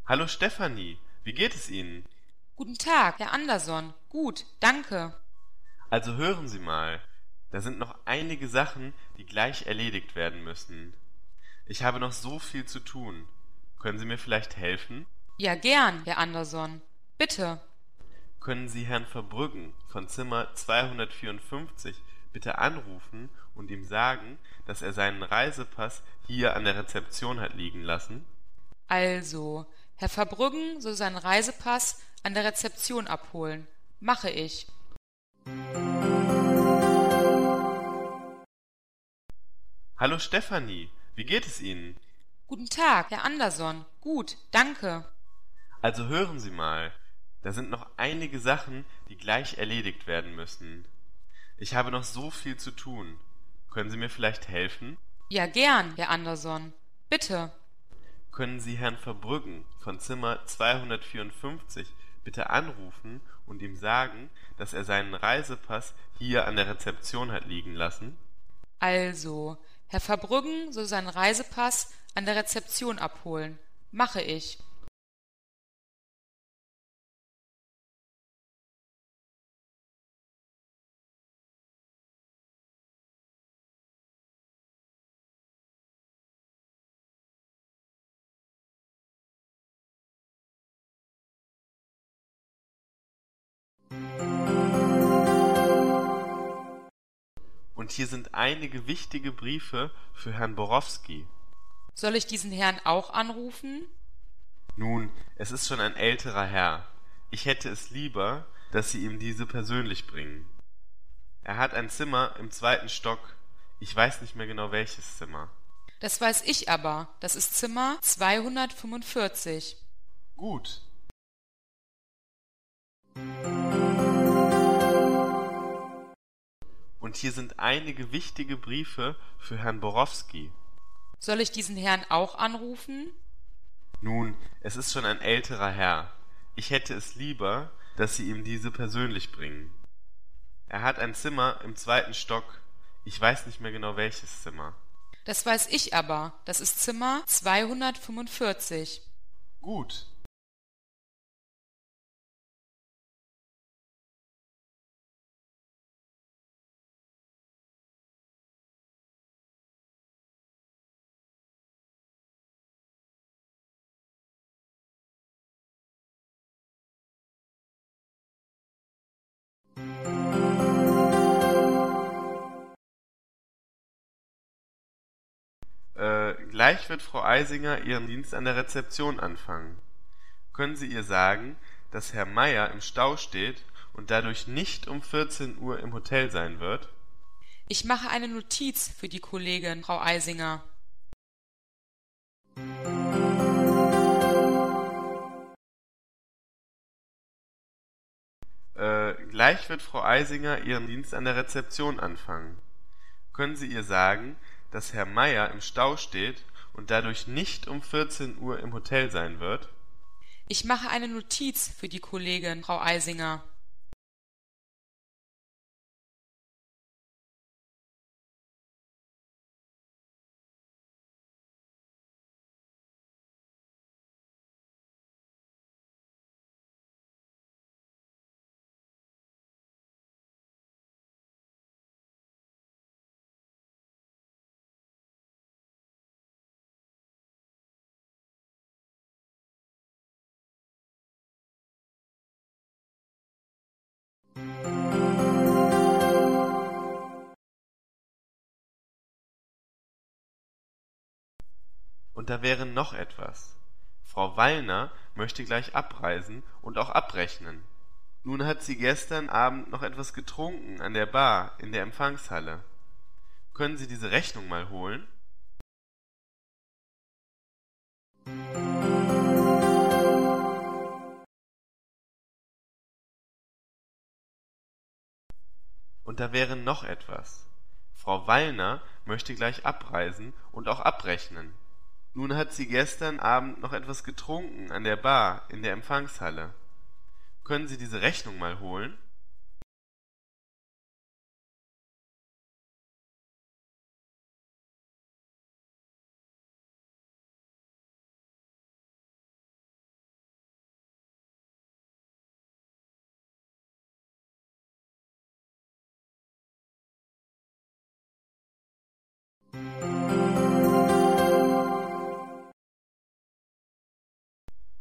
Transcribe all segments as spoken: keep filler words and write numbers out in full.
Hallo Stefanie, wie geht es Ihnen? Guten Tag, Herr Anderson. Gut, danke. Also hören Sie mal, da sind noch einige Sachen, die gleich erledigt werden müssen. Ich habe noch so viel zu tun. Können Sie mir vielleicht helfen? Ja, gern, Herr Anderson. Bitte. Können Sie Herrn Verbrüggen von Zimmer zweihundertvierundfünfzig bitte anrufen und ihm sagen, dass er seinen Reisepass hier an der Rezeption hat liegen lassen? Also, Herr Verbrüggen soll seinen Reisepass an der Rezeption abholen. Mache ich. Hallo Stefanie, wie geht es Ihnen? Guten Tag, Herr Anderson. Gut, danke. Also hören Sie mal, da sind noch einige Sachen, die gleich erledigt werden müssen. Ich habe noch so viel zu tun. Können Sie mir vielleicht helfen? Ja, gern, Herr Anderson. Bitte. Können Sie Herrn Verbrüggen von Zimmer zweihundertvierundfünfzig bitte anrufen und ihm sagen, dass er seinen Reisepass hier an der Rezeption hat liegen lassen? Also, Herr Verbrüggen soll seinen Reisepass an der Rezeption abholen. Mache ich. Und hier sind einige wichtige Briefe für Herrn Borowski. Soll ich diesen Herrn auch anrufen? Nun, es ist schon ein älterer Herr. Ich hätte es lieber, dass Sie ihm diese persönlich bringen. Er hat ein Zimmer im zweiten Stock. Ich weiß nicht mehr genau welches Zimmer. Das weiß ich aber. Das ist Zimmer zweihundertfünfundvierzig. Gut. Und hier sind einige wichtige Briefe für Herrn Borowski. Soll ich diesen Herrn auch anrufen? Nun, es ist schon ein älterer Herr. Ich hätte es lieber, dass Sie ihm diese persönlich bringen. Er hat ein Zimmer im zweiten Stock. Ich weiß nicht mehr genau welches Zimmer. Das weiß ich aber. Das ist Zimmer zweihundertfünfundvierzig. Gut. Äh, gleich wird Frau Eisinger ihren Dienst an der Rezeption anfangen. Können Sie ihr sagen, dass Herr Meier im Stau steht und dadurch nicht um vierzehn Uhr im Hotel sein wird? Ich mache eine Notiz für die Kollegin, Frau Eisinger. Äh, gleich wird Frau Eisinger ihren Dienst an der Rezeption anfangen. Können Sie ihr sagen, dass Herr Meier im Stau steht und dadurch nicht um vierzehn Uhr im Hotel sein wird? Ich mache eine Notiz für die Kollegin, Frau Eisinger. Und da wäre noch etwas. Frau Wallner möchte gleich abreisen und auch abrechnen. Nun hat sie gestern Abend noch etwas getrunken an der Bar in der Empfangshalle. Können Sie diese Rechnung mal holen? Und da wäre noch etwas. Frau Wallner möchte gleich abreisen und auch abrechnen. Nun hat sie gestern Abend noch etwas getrunken an der Bar in der Empfangshalle. Können Sie diese Rechnung mal holen?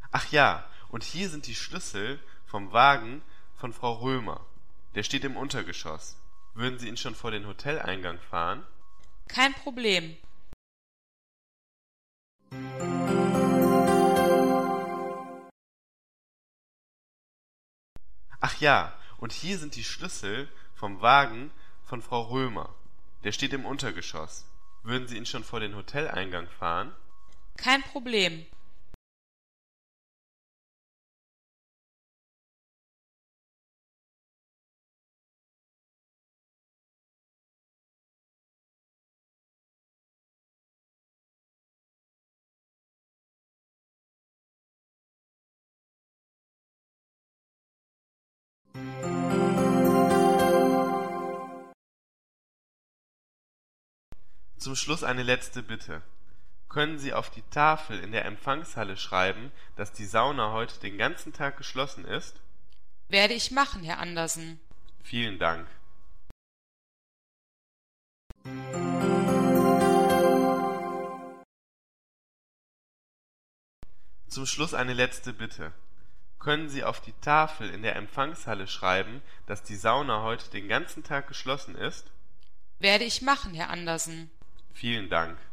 Ach ja, und hier sind die Schlüssel vom Wagen von Frau Römer. Der steht im Untergeschoss. Würden Sie ihn schon vor den Hoteleingang fahren? Kein Problem. Ach ja, und hier sind die Schlüssel vom Wagen von Frau Römer. Der steht im Untergeschoss. Würden Sie ihn schon vor den Hoteleingang fahren? Kein Problem. Zum Schluss eine letzte Bitte. Können Sie auf die Tafel in der Empfangshalle schreiben, dass die Sauna heute den ganzen Tag geschlossen ist? Werde ich machen, Herr Andersen. Vielen Dank. Zum Schluss eine letzte Bitte. Können Sie auf die Tafel in der Empfangshalle schreiben, dass die Sauna heute den ganzen Tag geschlossen ist? Werde ich machen, Herr Andersen. Vielen Dank.